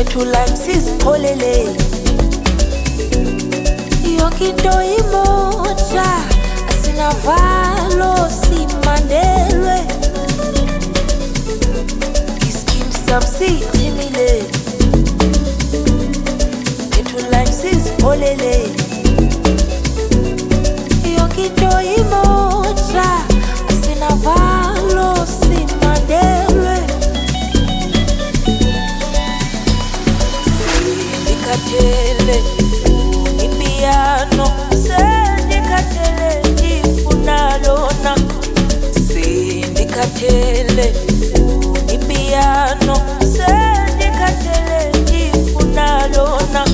Bethu life sizipholele yonke into imoja asinavalo simandelwe iskim samsithimile Bethu life sizipholele yonke into imoja asinavalo simandelwe Sindikatele ipiano Sindikatele ndifuna lona Sindikatele ipiano Sindikatele ndifuna lona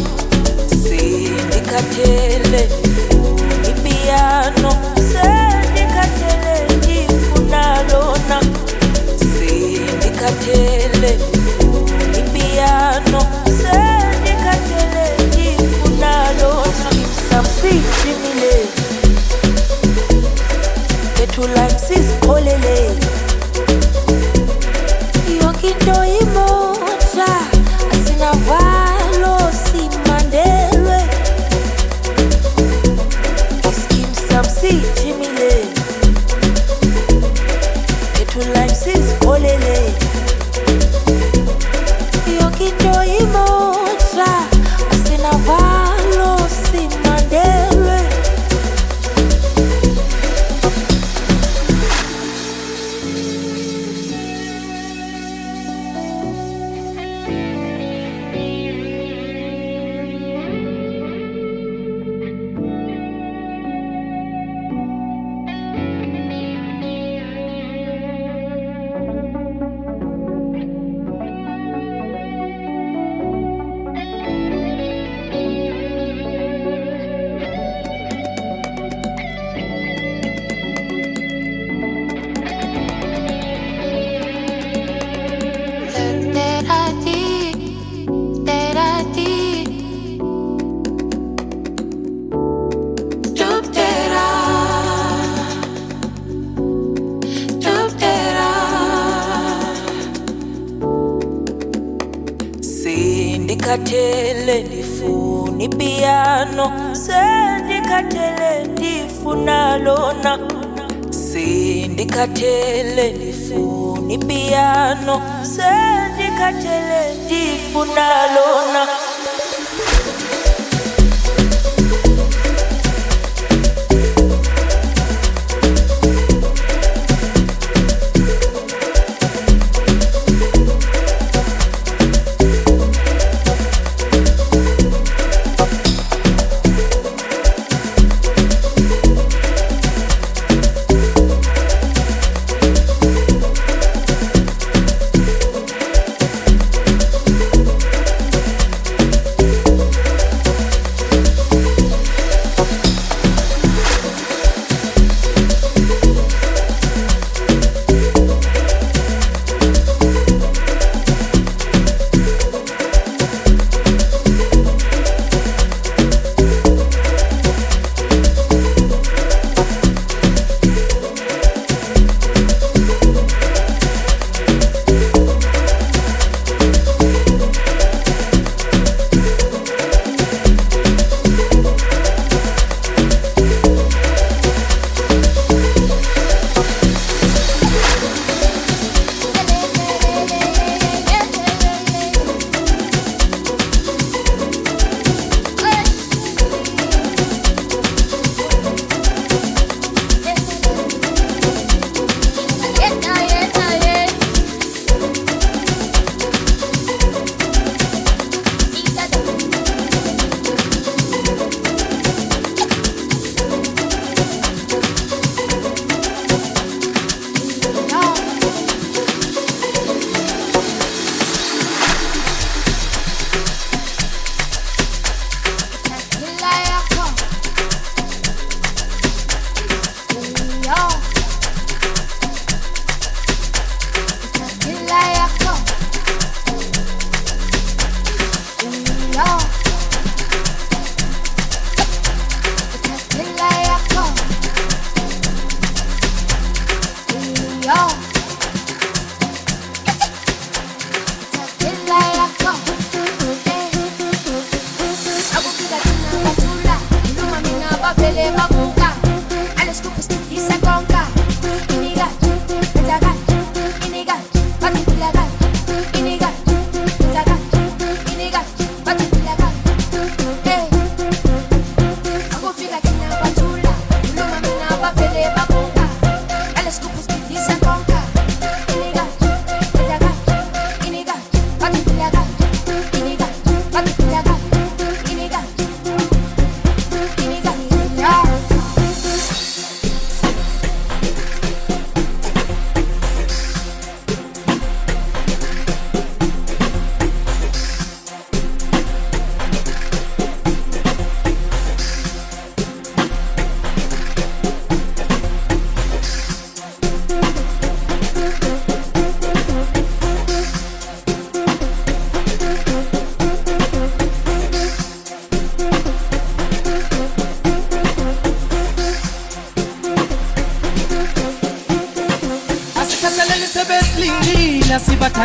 Sindikatele ipiano Sindikatele ndifuna lona Sindikatele ipiano Sindikatele ndifuna lona Samsithimile Bethu life sizipholele yonke into imoja asinavalo simandelwe iskim samsithimile Bethu life sizipholele yonke into imoja asinavalo simandelwe Sindikatele ndifuna ipiano Sindikatele ndifuna lona Sindikatele ndifuna ipiano Sindikatele ndifuna lona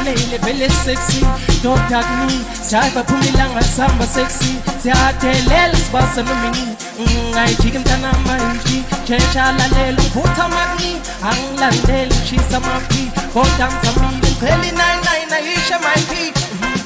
Fanele vele sexy, don't tag me. Jive phumilanga samba sexy. Siyadelela sibasa nomini. Ayijike mntana manje. Chesha lalela ngivutha magni. Angilandeli ngishisa amapi. Kodansa mile ngicela 99 ayisha my beat.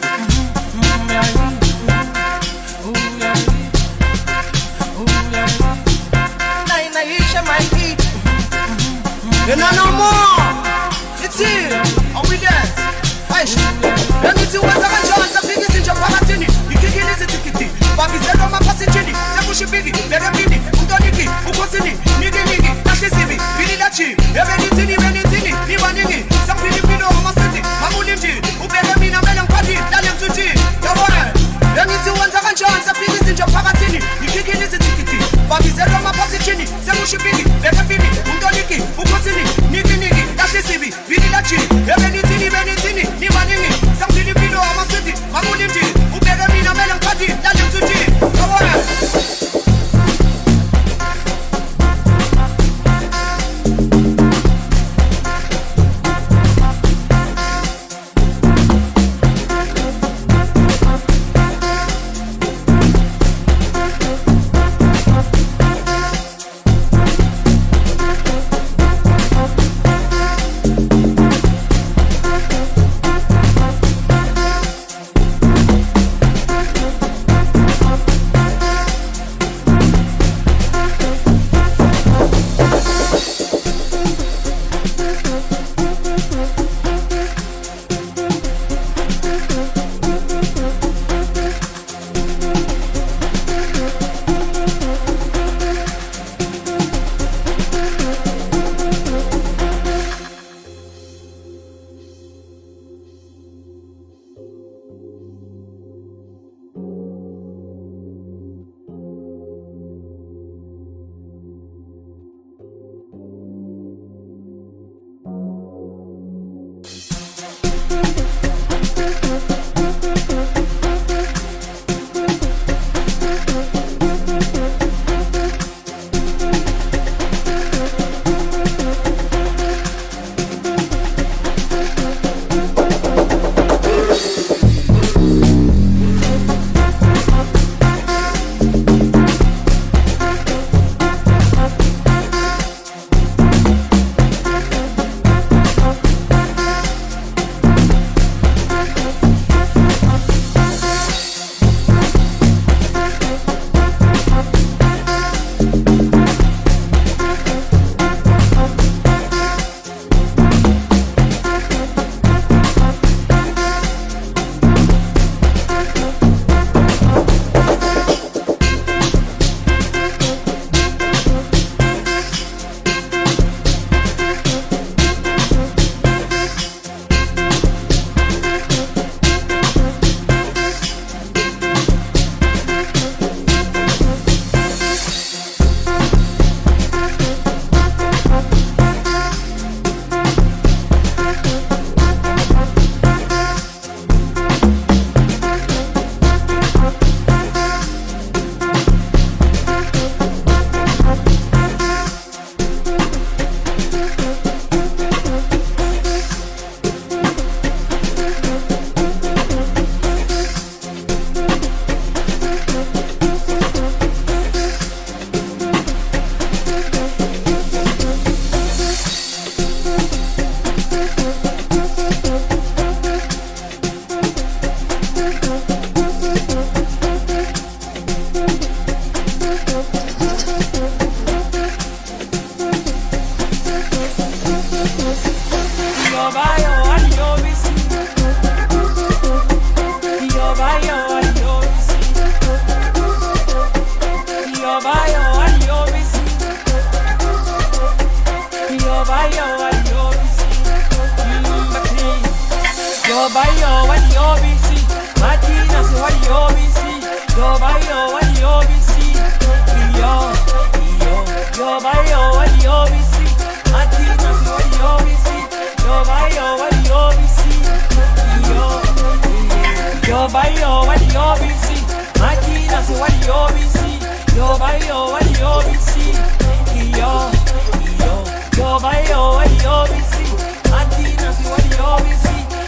No more. It's here. Are we dance? Aish. Ngithi wenza kanjani safikisa nje phakathini. Ikikini izithikithi. Babizela mapasijini. Sekushibiki. Beke mini. Untoniki. Ukosini. Niki. Tahlisibi. Bili lachi. Benithini. Nibaningi. Saphili pilo amaseti. Mamulindi. Ubeke mina mele ngiphathi. Dale mthuthi. Yabona. Ngithi wenza kanjani safikisa nje phakathini. Ikikini izithikithi. Babizela mapasijini. Sekushibiki. Beke mini. Untoniki. Ukosini. Niki. Tahlisibi. Bili lachi. Benithini. Nibaningi. Saphili pilo amaseti. Mamulindi. Ubeke mina mele ngiphathi. Dale mthuthi. Yabona.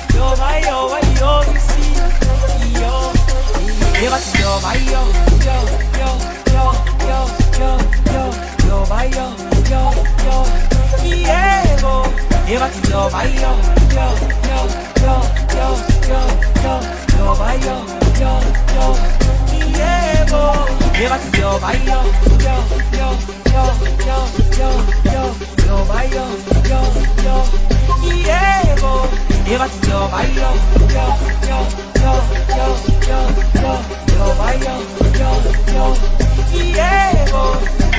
yo vai yo vai yo see yo. Eva yo vai yo yo yo yo yo yo yo yo vai yo yo yo Diego. Eva yo vai yo yo yo yo yo yo yo yo vai yo yo yo Diego. Eva yo vai yo yo yo yo yo yo yo yo vai yo yo yo Diego. Eva yo vai yo yo yo yo yo yo yo yo vai yo yo yo Diego.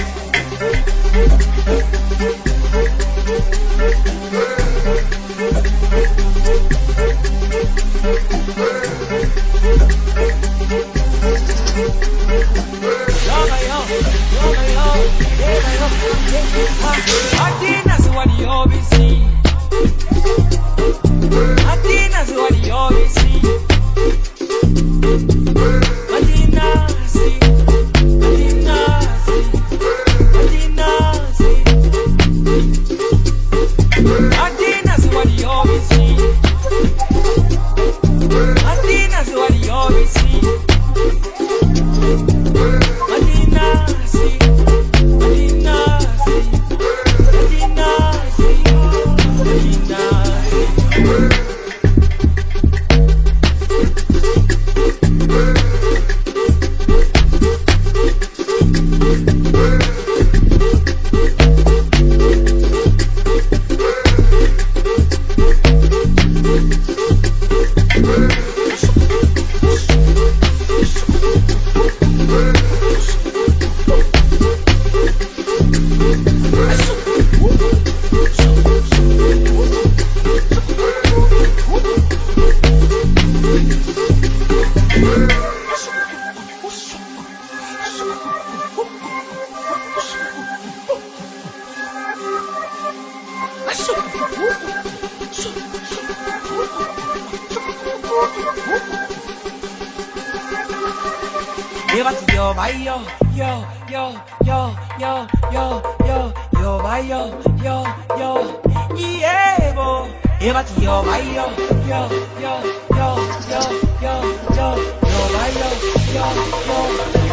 Yo vai yo yo yo yo yo yo yo yo vai yo yo yo Diego. Eva yo vai yo yo yo yo yo yo yo yo vai yo yo yo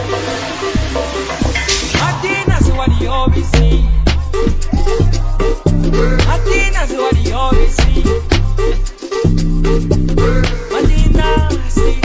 Martina what you see. Martina what you see. Martina see.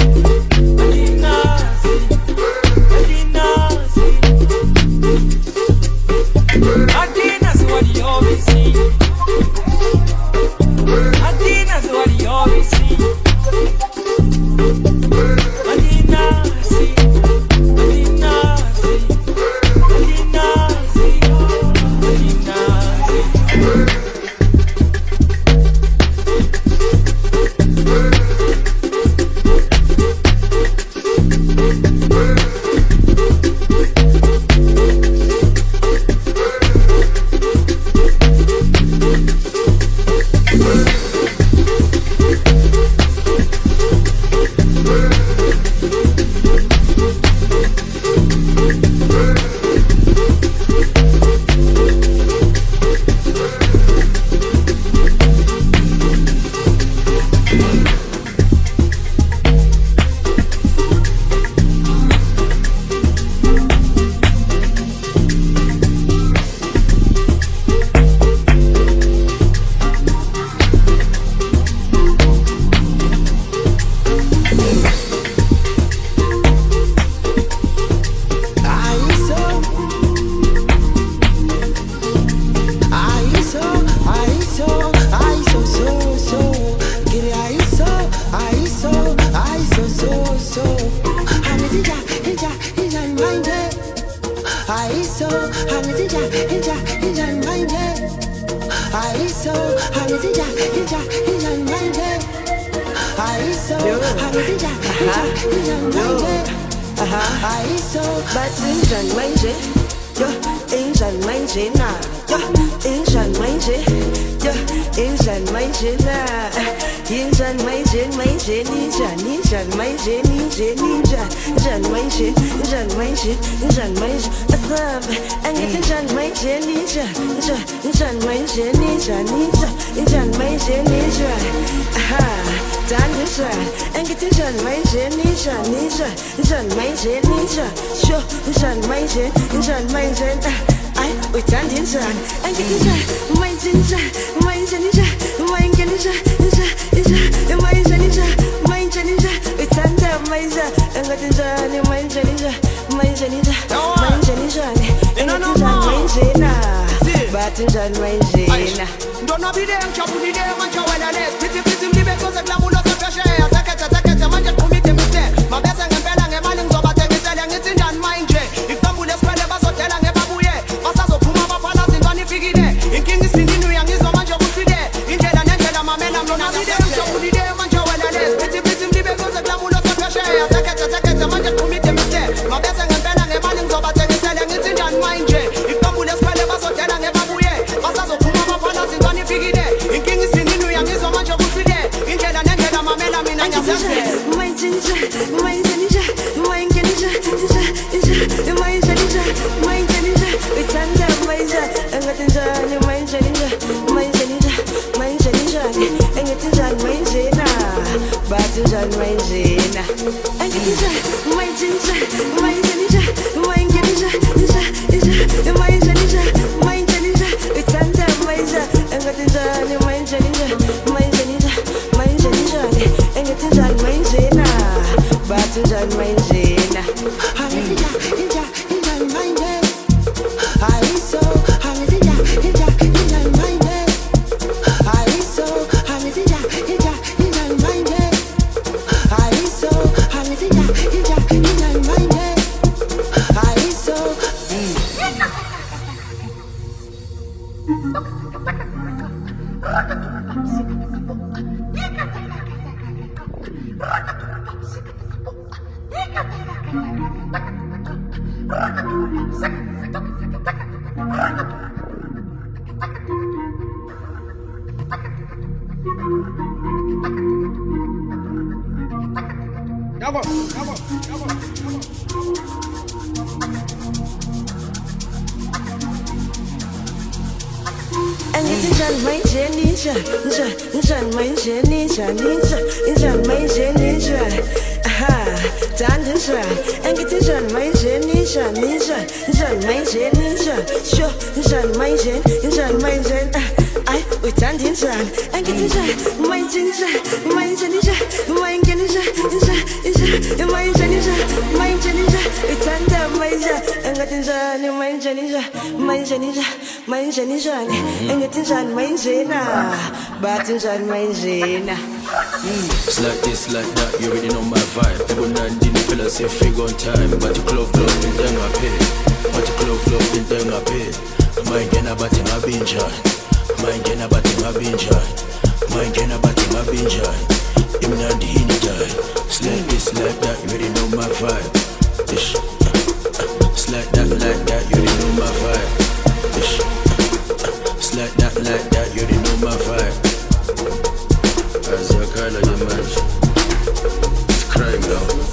ja, injani manje na, ja, injani manje, ja, injani manje na, injani manje manje ninjani, injani manje ninje ninja, injani manje, injani manje, injani manje, asabe, angithi injani manje ninja, injani manje ninja ninja, injani manje ninja, aha. Danisa, angithi njani manje ninja ninja, njani manje ninja, sho njani manje, ay uthanda njani, angithi njani manje ninja, manje ninja, manje ninja, manje ninja, manje ninja, uthanda manje, angithi njani manje ninja, manje ninja, manje ninja, angithi njani manje na, bathi njani manje na. Don't be there, trouble in there, man, you wanna let. Pity, me because the glamour of fresh air. Zakata, man, just commit them say. My best and better, and my links over telling it's in Jan mind. If Bamboo is spread about so telling a babuye. Masazo Puma Pala in Gani Figide. In King is in New Young is no man, you would be there. In Jell and Angela, my men, I'm not be there, trouble in there, man, you wanna let. Pity, me because the glamour of fresh air. Zakata, man, just commit them say. My best and better, and my links over telling it's in Jan mind. If Bamboo is spread about so telling a babuye. Masazo Puma Pala in Gani Figide. In King is in New Young is no man, you would be there. In Jell and Angela, my men, I'm in It's like this, like that, you already know my vibe. People not didn't feel us if you on time. But you clove, then then I pay. But you clove, then I pay. Mine get a batting, I've been joined. Mine get a batting, I've been joined. Mine get a batting, I've been joined. Even on the hini die. It's like this, like that, you already know my vibe. It's like that, you already know my vibe. It's like that, you already know my vibe. As your kind of image, it's crime now.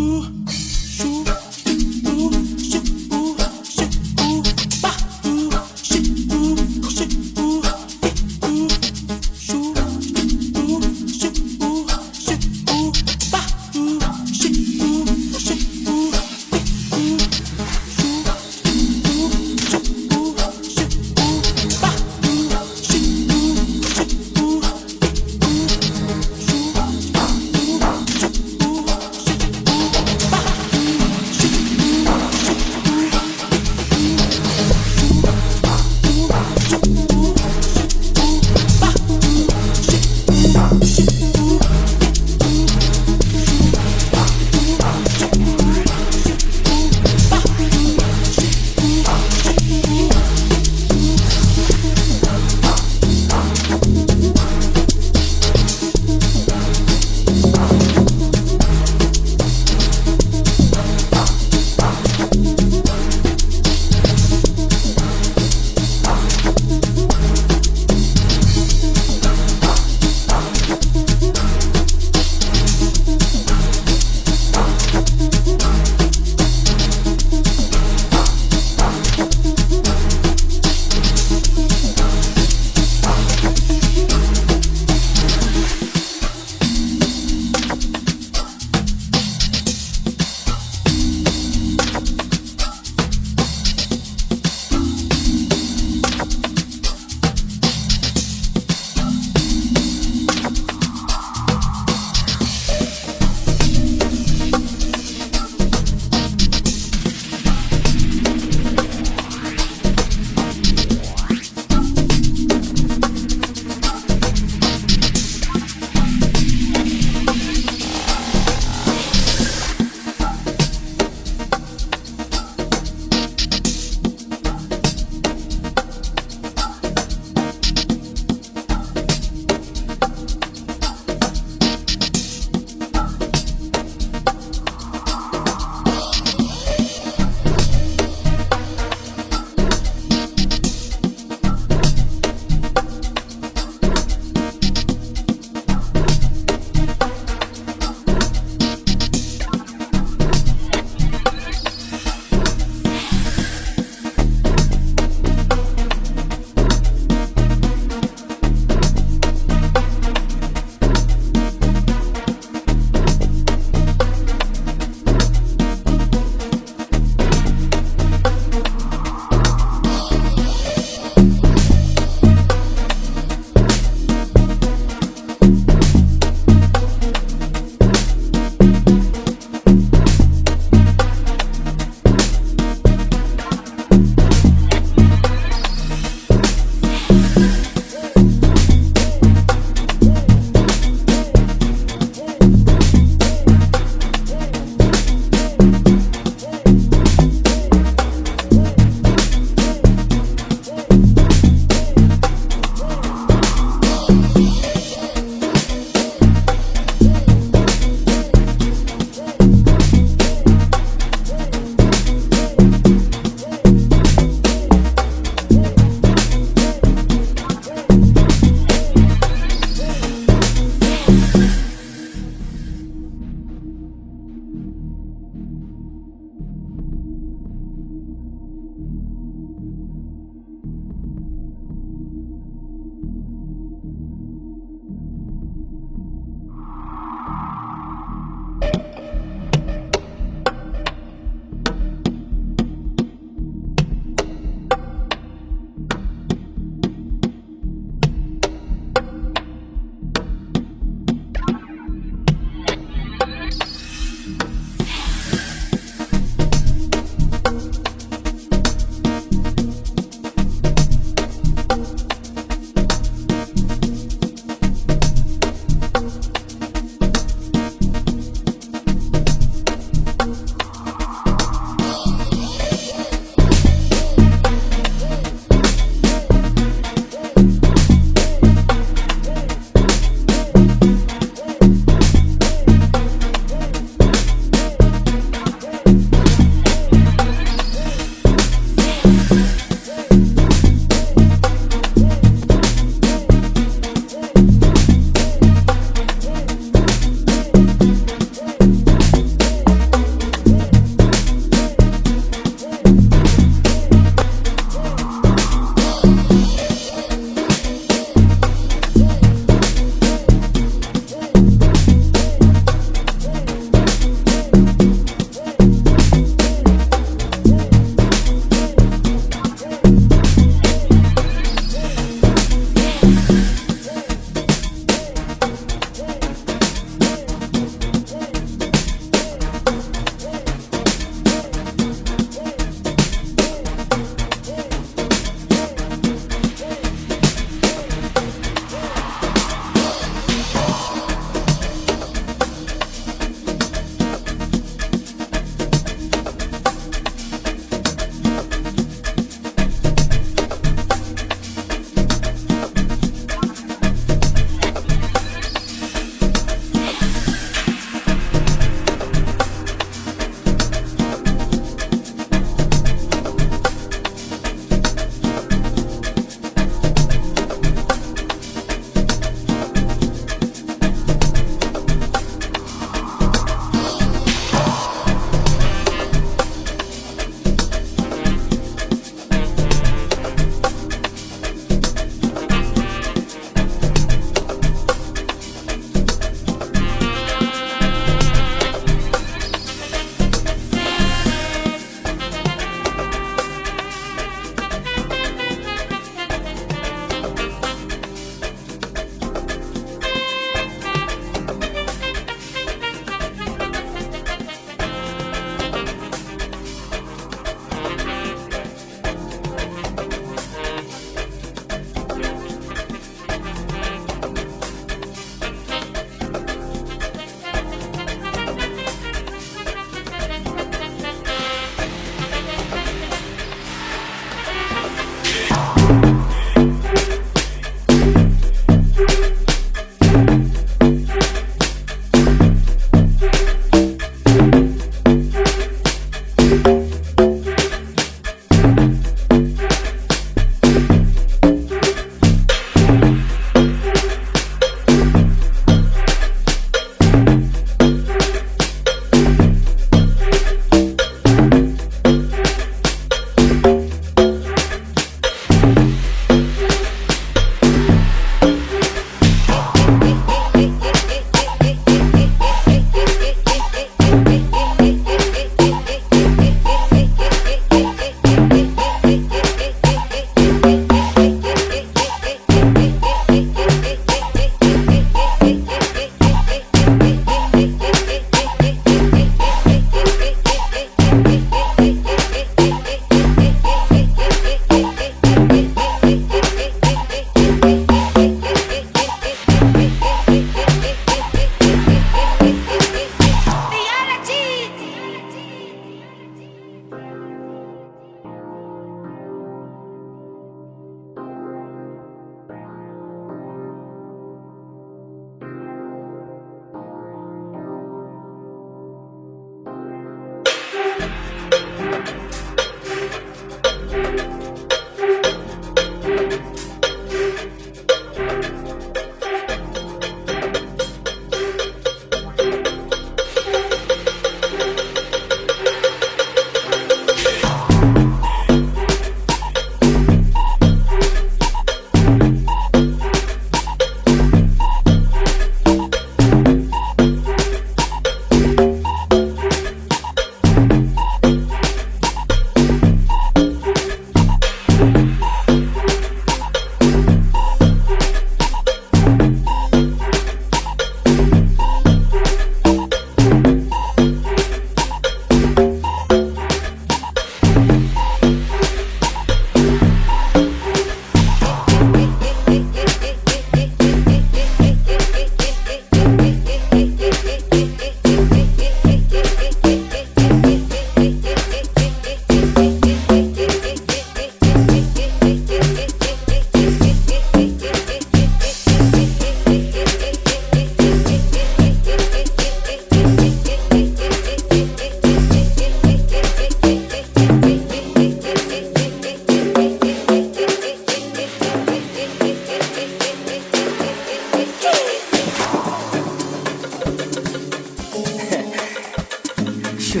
Sure.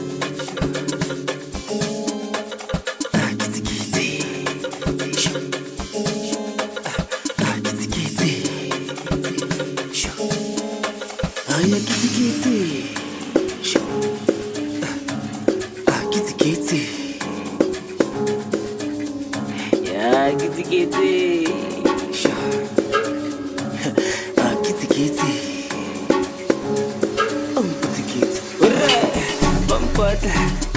Kitty kitty. Sure. Kitty kitty. Sure. Yeah, kitty kitty. Sure. Kitty kitty. Yeah, kitty kitty. Sure. Kitty kitty. Oh, kitty kitty. Bumpata.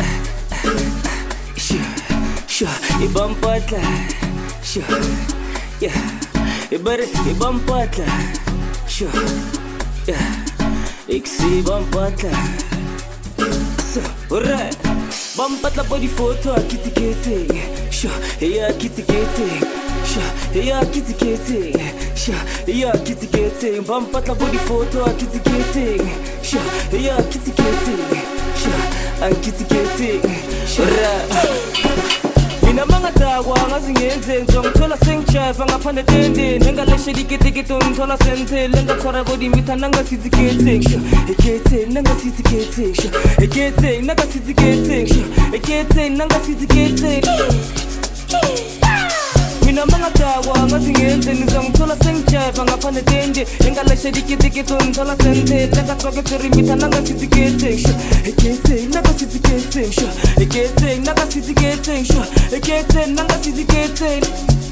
Sure. Bumpata. Sure. Yeah. Bumpata. Sure. Yeah. Ik zie Bampatla. So, alright. Bampatla body photo, kitty kitty. Sure, yeah, kitty kitty. Sure, yeah, kitty kitty. Sure, yeah, kitty kitty. Bampatla body photo, kitty kitty. Sure, yeah, kitty kitty. Sure, and kitty kitty. Sure. Mina mangatagwa ngazingenze ngizongithola sengijayiva ngaphande tendeni engaleshe diketekete ngithola sentele ngathwara body mitha nangasithi getting getting nangasithi getting getting nangasithi getting getting nangasithi getting Mina mangatagwa ngazingenze ngizongithola sengijayiva ngaphande tendeni engaleshe diketekete ngithola sentele ngathwara mitha nangasithi getting getting nangasithi getting getting nangasithi getting getting nangasithi getting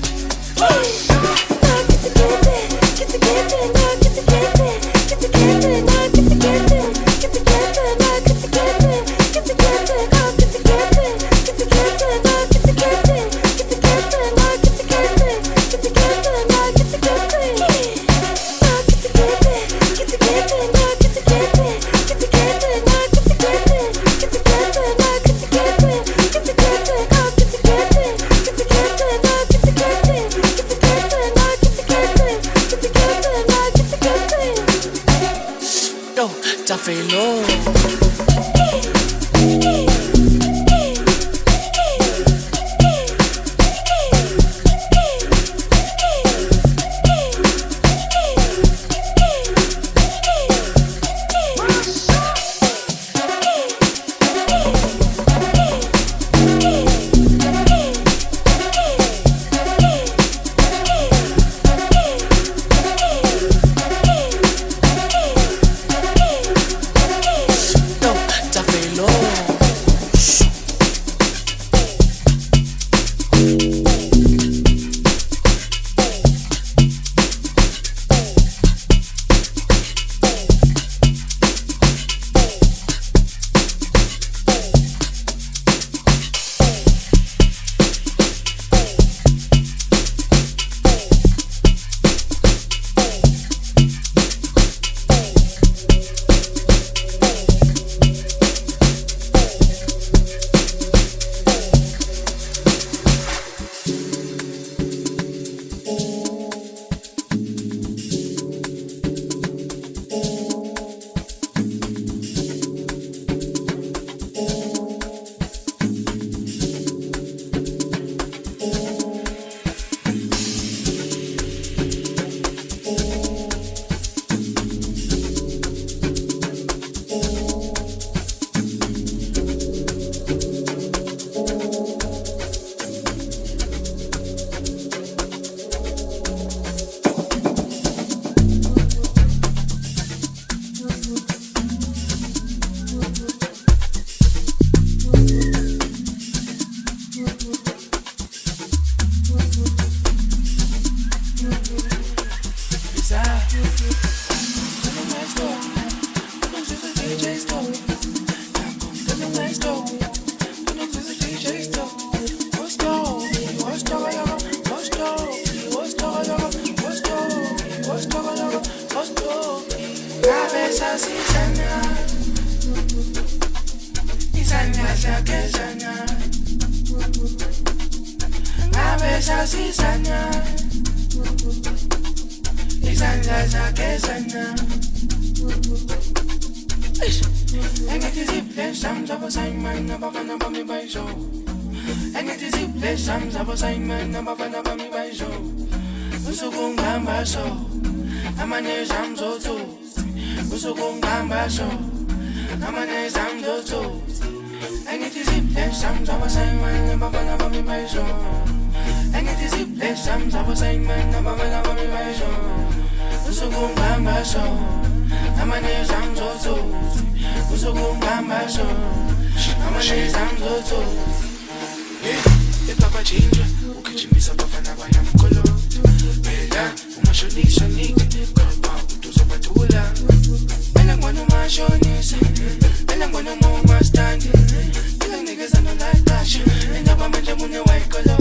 Tafelo. Amane zamzoto some I was saying when I'm a mommy my show. And it is a place some I was saying when I'm a mommy my show. So go my show. I'm a name I'm so. So go my show. I'm a name I'm so. Yeah, Papa Ginger, who could you miss up of an Abayam color? Bella, who must you need some need? Grandpa, who does a batula. And I'm one of my shonies. And I'm gonna move my standing. Killing niggas on the light dash. And I'm a man on the white color.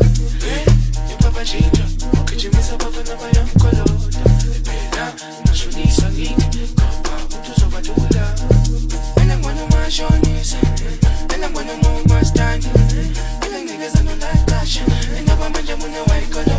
Yeah, Papa Ginger, who could you miss up of an Abayam color? Bella, who must you need some need? Grandpa, who does a batula. And I'm one of my shonies. And I'm gonna move my standing. Killing niggas on the light dash. And I'm a man on the white color.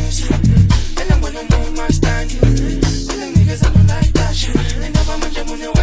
And I'm gonna move my standing. Killing niggas on the light dash. And I'm a man on the